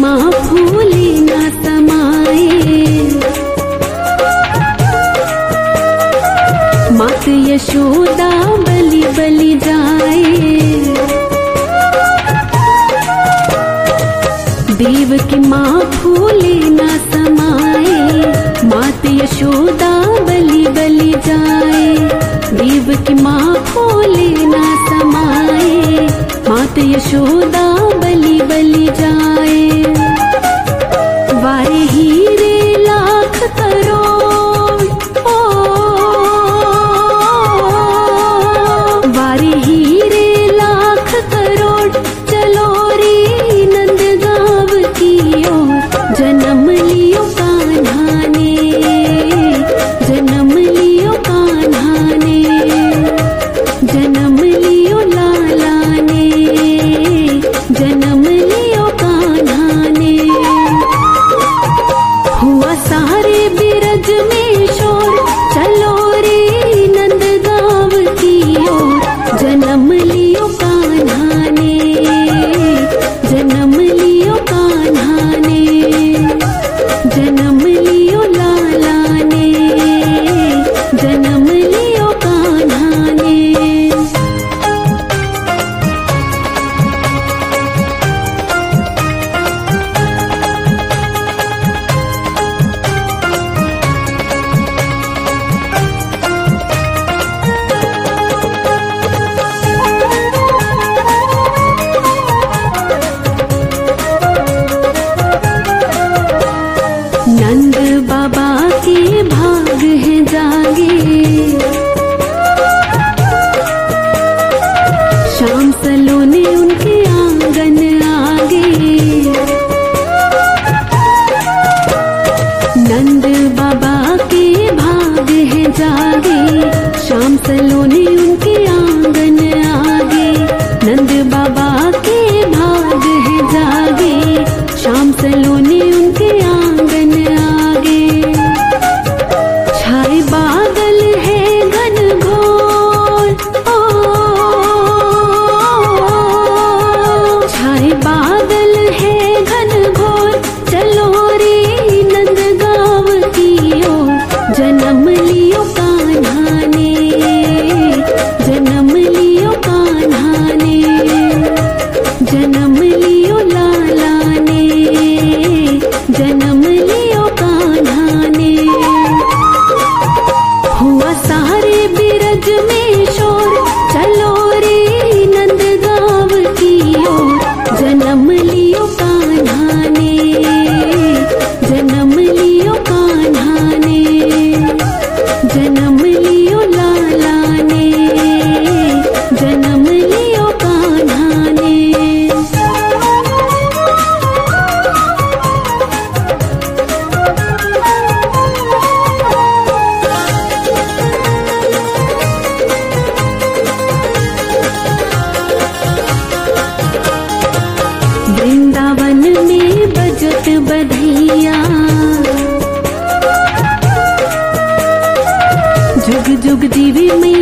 माँ फूले ना समाए। मात यशोदा बलि बलि जाए। देव की माँ फूले ना समाए। मात यशोदा बलि बलि जाए। देव की माँ फूले ना समाए। मात यशोदा बलि बलि जाए। वारे हीरे लाख करोड़, ओ वारे हीरे लाख करोड़, चलो रे नंद गाँव की ओर। जन्म लियो कान्हा ने, जन्म लियो कान्हा ने, जन्म लियो लाला ने, जन्म लियो कान्हा ने। हुआ सारे बिरज में शोर, चलो रे नंद गाँव की ओर। जन्म लियो कान्हा ने, जन्म लियो कान्हा ने, जन्म लियो लाला ने, जन्म लियो कान्हा ने। नंद बाबा के भाग हैं जागे। शाम सलोने उनके आंगन आगे। नंद बाबा के भाग हैं जागे। शाम सलोने उनके आंगन आगे। नंद बाबा के भाग हैं जागे। शाम सलोने उनके आंगन आगे। छाए बादल है घन घोर, ओ छाए बादल है घन घोर, चलो रे नंद गाँव की ओर। जन्म लियो कान्हा ने, जन्म लियो कान्हा ने, जन्म लियो लाला ने, जन्म लियो कान्हा ने। हुआ सारे बिरज में शोर, चलो रे नंद गाँव की ओर। जन्म लियो कान्हा ने, जन्म लियो कान्हा ने, जन्म लियो लाला ने, जन्म लियो कान्हा ने। वृंदावन में बजत बधैया। जुग जुग जीवी मैया